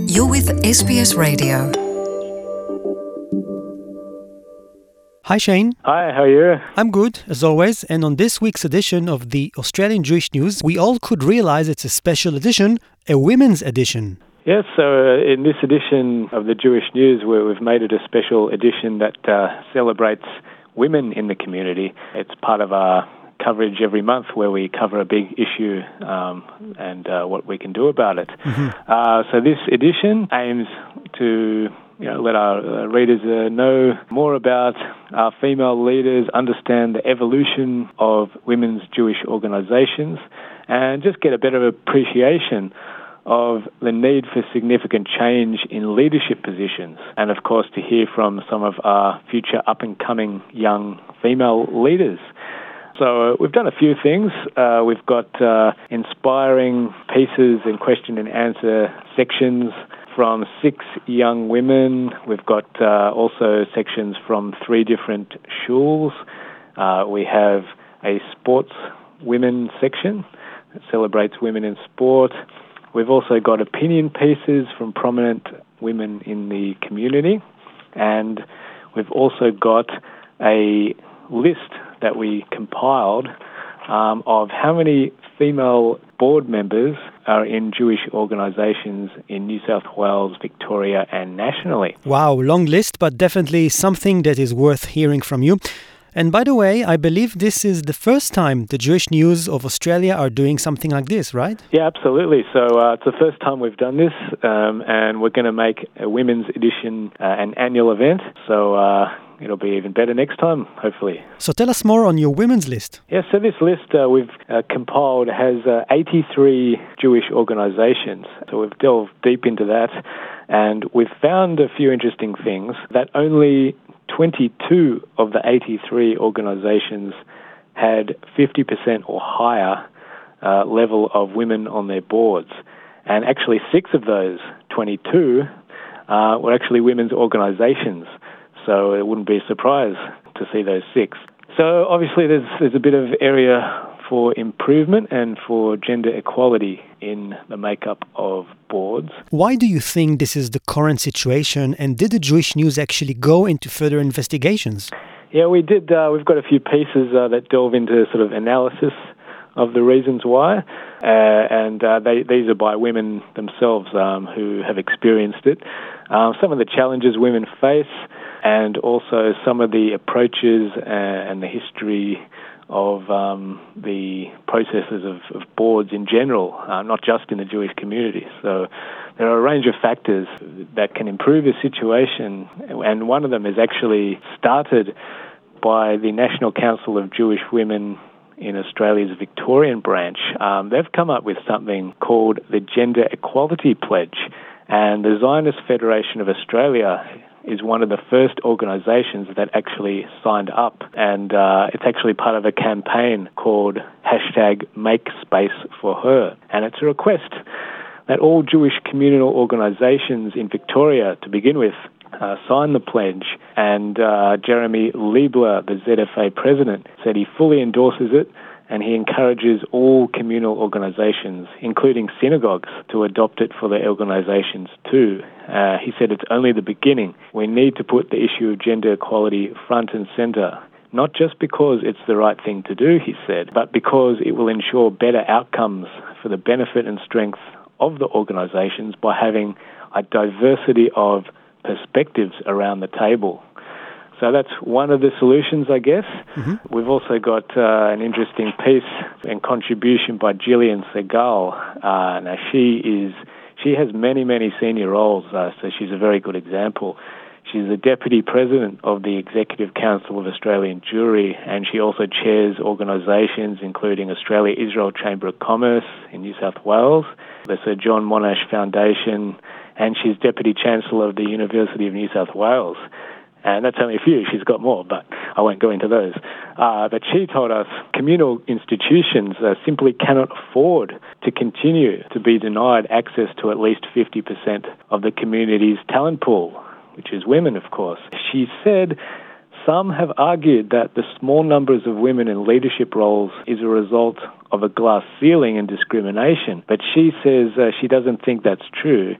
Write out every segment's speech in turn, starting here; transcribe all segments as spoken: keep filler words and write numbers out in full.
You're with S B S Radio. Hi Shane. Hi, how are you? I'm good, as always, and on this week's edition of the Australian Jewish News, we all could realize it's a special edition, a women's edition. Yes, so uh, in this edition of the Jewish News, where we've made it a special edition that uh, celebrates women in the community. It's part of our coverage every month where we cover a big issue um, and uh, what we can do about it. Mm-hmm. Uh, so this edition aims to you know, let our uh, readers uh, know more about our female leaders, understand the evolution of women's Jewish organizations, and just get a better appreciation of the need for significant change in leadership positions, and of course to hear from some of our future up-and-coming young female leaders. So uh, we've done a few things. Uh, we've got uh, inspiring pieces and question and answer sections from six young women. We've got uh, also sections from three different shuls. Uh, we have a sports women section that celebrates women in sport. We've also got opinion pieces from prominent women in the community. And we've also got a list that we compiled um, of how many female board members are in Jewish organisations in New South Wales, Victoria and nationally. Wow, long list, but definitely something that is worth hearing from you. And by the way, I believe this is the first time the Jewish News of Australia are doing something like this, right? Yeah, absolutely. So uh, it's the first time we've done this, um, and we're going to make a women's edition uh, an annual event. So uh, it'll be even better next time, hopefully. So tell us more on your women's list. Yeah, so this list uh, we've uh, compiled has uh, eighty-three Jewish organisations. So we've delved deep into that, and we've found a few interesting things that only twenty-two of the eighty-three organisations had fifty percent or higher uh, level of women on their boards. And actually six of those twenty-two uh, were actually women's organisations. So it wouldn't be a surprise to see those six. So obviously there's there's a bit of area for improvement and for gender equality in the makeup of boards. Why do you think this is the current situation, and did the Jewish News actually go into further investigations? Yeah, we did. Uh, we've got a few pieces uh, that delve into sort of analysis of the reasons why, uh, and uh, they, these are by women themselves um, who have experienced it. Um, some of the challenges women face, and also some of the approaches and the history of um, the processes of, of boards in general, uh, not just in the Jewish community. So there are a range of factors that can improve the situation, and one of them is actually started by the National Council of Jewish Women in Australia's Victorian branch. Um, they've come up with something called the Gender Equality Pledge, and the Zionist Federation of Australia is one of the first organisations that actually signed up, and uh, it's actually part of a campaign called hashtag Make Space for Her, and it's a request that all Jewish communal organisations in Victoria, to begin with, uh, sign the pledge, and uh, Jeremy Liebler, the Z F A president, said he fully endorses it, and he encourages all communal organisations, including synagogues, to adopt it for their organisations too. Uh, he said it's only the beginning. We need to put the issue of gender equality front and centre, not just because it's the right thing to do, he said, but because it will ensure better outcomes for the benefit and strength of the organisations by having a diversity of perspectives around the table. So that's one of the solutions, I guess. Mm-hmm. We've also got uh, an interesting piece and contribution by Gillian Segal. Uh, now, she is she has many, many senior roles, uh, so she's a very good example. She's the Deputy President of the Executive Council of Australian Jewry, and she also chairs organisations including Australia-Israel Chamber of Commerce in New South Wales, the Sir John Monash Foundation, and she's Deputy Chancellor of the University of New South Wales. And that's only a few. She's got more, but I won't go into those. Uh, but she told us communal institutions uh, simply cannot afford to continue to be denied access to at least fifty percent of the community's talent pool, which is women, of course. She said some have argued that the small numbers of women in leadership roles is a result of a glass ceiling and discrimination, but she says uh, she doesn't think that's true.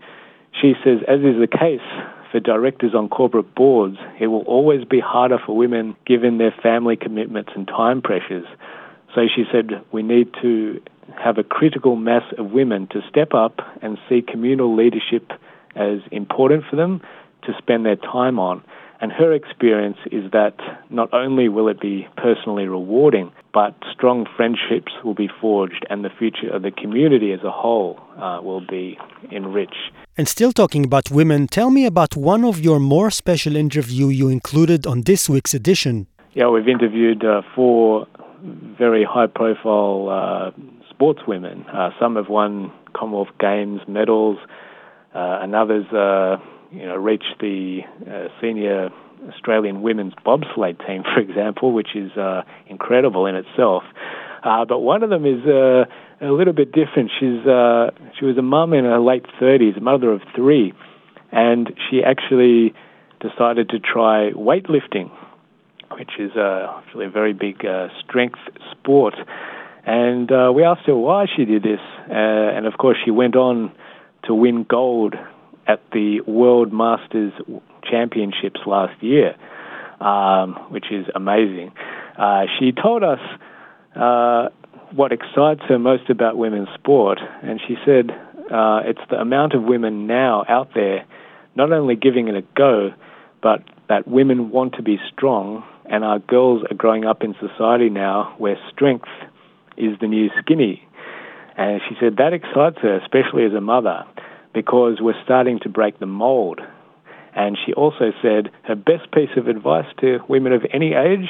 She says, as is the case for directors on corporate boards, it will always be harder for women given their family commitments and time pressures. So she said, we need to have a critical mass of women to step up and see communal leadership as important for them to spend their time on. And her experience is that not only will it be personally rewarding, but strong friendships will be forged and the future of the community as a whole uh, will be enriched. And still talking about women, tell me about one of your more special interviews you included on this week's edition. Yeah, we've interviewed uh, four very high-profile uh, sportswomen. Uh, some have won Commonwealth Games medals, uh, and others uh, you know, reached the uh, senior Australian women's bobsleigh team, for example, which is uh, incredible in itself. Uh, but one of them is uh, a little bit different. She's uh, she was a mum in her late thirties, a mother of three, and she actually decided to try weightlifting, which is uh, actually a very big uh, strength sport. And uh, we asked her why she did this, uh, and of course she went on to win gold at the World Masters Championships last year, um, which is amazing. Uh, she told us uh, what excites her most about women's sport, and she said uh, it's the amount of women now out there not only giving it a go, but that women want to be strong, and our girls are growing up in society now where strength is the new skinny. And she said that excites her, especially as a mother, because we're starting to break the mold. And she also said her best piece of advice to women of any age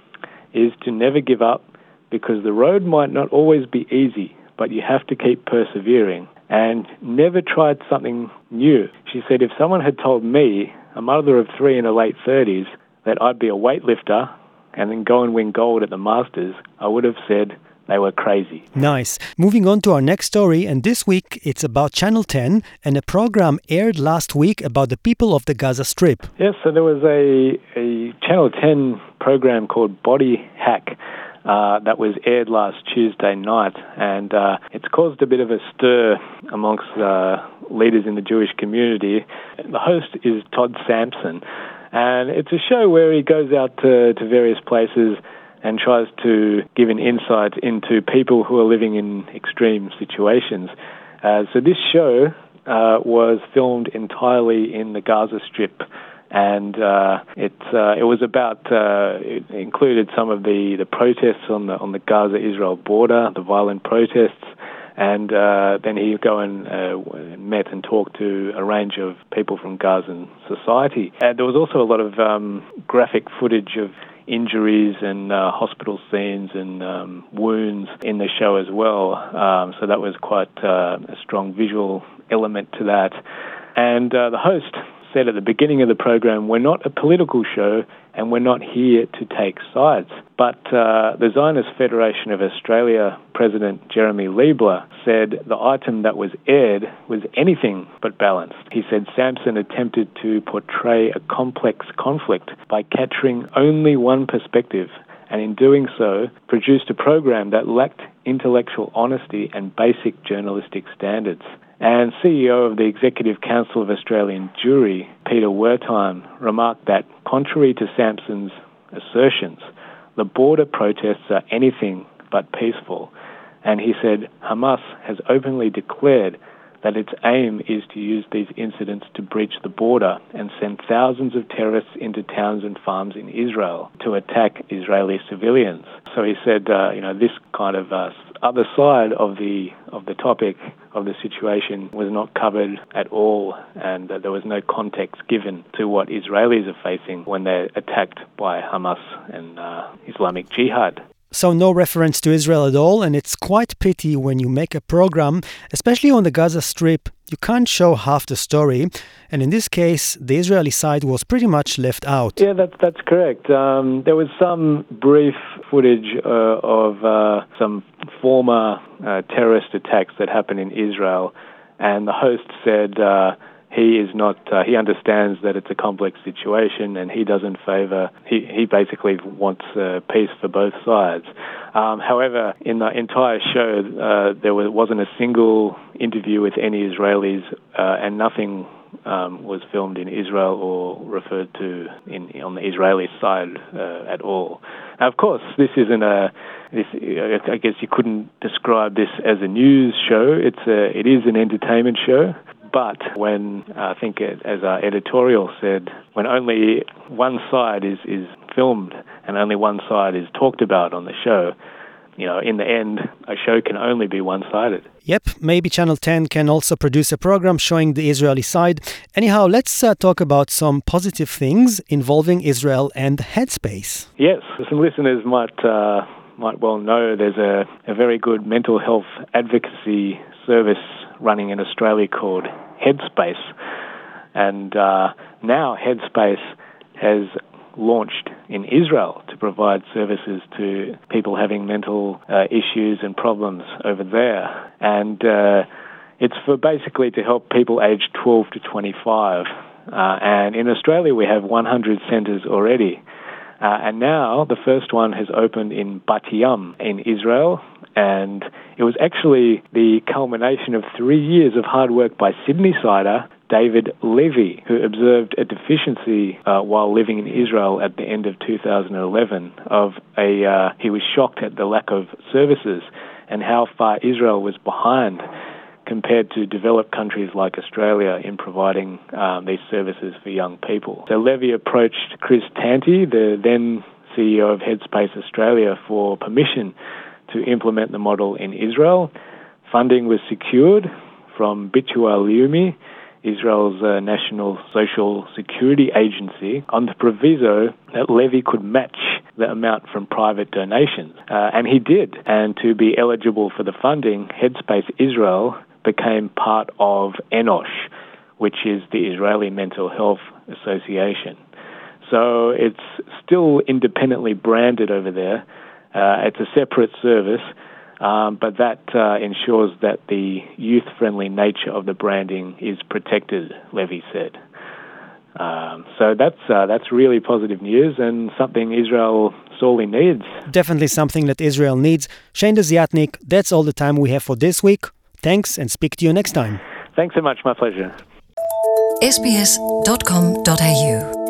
is to never give up, because the road might not always be easy, but you have to keep persevering. And never tried something new. She said if someone had told me, a mother of three in her late thirties, that I'd be a weightlifter and then go and win gold at the Masters, I would have said they were crazy. Nice. Moving on to our next story, and this week it's about Channel ten, and a program aired last week about the people of the Gaza Strip. Yes, so there was a, a Channel ten program called Body Hack uh, that was aired last Tuesday night, and uh, it's caused a bit of a stir amongst uh, leaders in the Jewish community. The host is Todd Sampson, and it's a show where he goes out to, to various places and tries to give an insight into people who are living in extreme situations. Uh, so this show uh, was filmed entirely in the Gaza Strip, and uh, it uh, it was about uh, it included some of the, the protests on the on the Gaza-Israel border, the violent protests, and uh, then he would go and uh, met and talked to a range of people from Gazan society. And there was also a lot of um, graphic footage of injuries and uh, hospital scenes and um, wounds in the show as well. Um, so that was quite uh, a strong visual element to that. And uh, the host said at the beginning of the program, we're not a political show and we're not here to take sides. But uh, the Zionist Federation of Australia President Jeremy Liebler said the item that was aired was anything but balanced. He said Sampson attempted to portray a complex conflict by capturing only one perspective, and in doing so produced a program that lacked intellectual honesty and basic journalistic standards. And C E O of the Executive Council of Australian Jewry, Peter Wertheim, remarked that, contrary to Sampson's assertions, the border protests are anything but peaceful. And he said Hamas has openly declared that its aim is to use these incidents to breach the border and send thousands of terrorists into towns and farms in Israel to attack Israeli civilians. So he said, uh, you know, this kind of uh, other side of the of the topic of the situation was not covered at all, and uh, there was no context given to what Israelis are facing when they're attacked by Hamas and uh, Islamic Jihad. So no reference to Israel at all, and it's quite pity when you make a program, especially on the Gaza Strip, you can't show half the story, and in this case, the Israeli side was pretty much left out. Yeah, that's, that's correct. Um, there was some brief footage uh, of uh, some former uh, terrorist attacks that happened in Israel, and the host said, uh, he is not, uh, he understands that it's a complex situation and he doesn't favour, he, he basically wants uh, peace for both sides. Um, however, in the entire show, uh, there was, wasn't a single interview with any Israelis uh, and nothing um, was filmed in Israel or referred to in, on the Israeli side uh, at all. Now, of course, this isn't a, this, I guess you couldn't describe this as a news show. It's a, it is an entertainment show. But when, uh, I think it, as our editorial said, when only one side is, is filmed and only one side is talked about on the show, you know, in the end, a show can only be one-sided. Yep, maybe Channel ten can also produce a program showing the Israeli side. Anyhow, let's uh, talk about some positive things involving Israel and Headspace. Yes, some listeners might uh, might well know there's a, a very good mental health advocacy service running in Australia called Headspace. And uh, now Headspace has launched in Israel to provide services to people having mental uh, issues and problems over there. And uh, it's for basically to help people aged twelve to twenty-five. Uh, and in Australia we have one hundred centres already. Uh, and now the first one has opened in Bat Yam in Israel. And it was actually the culmination of three years of hard work by Sydney-sider David Levy, who observed a deficiency uh, while living in Israel at the end of two thousand eleven. Of a, uh, he was shocked at the lack of services and how far Israel was behind compared to developed countries like Australia in providing um, these services for young people. So Levy approached Chris Tanti, the then C E O of Headspace Australia, for permission to implement the model in Israel. Funding was secured from Bitua Leumi, Israel's uh, National Social Security Agency, on the proviso that Levy could match the amount from private donations. Uh, and he did. And to be eligible for the funding, Headspace Israel became part of Enosh, which is the Israeli Mental Health Association. So it's still independently branded over there. Uh, it's a separate service, um, but that uh, ensures that the youth-friendly nature of the branding is protected, Levy said. Um, so that's uh, that's really positive news and something Israel sorely needs. Definitely something that Israel needs. Shane Desiatnik, that's all the time we have for this week. Thanks and speak to you next time. Thanks so much. My pleasure. s b s dot com dot a u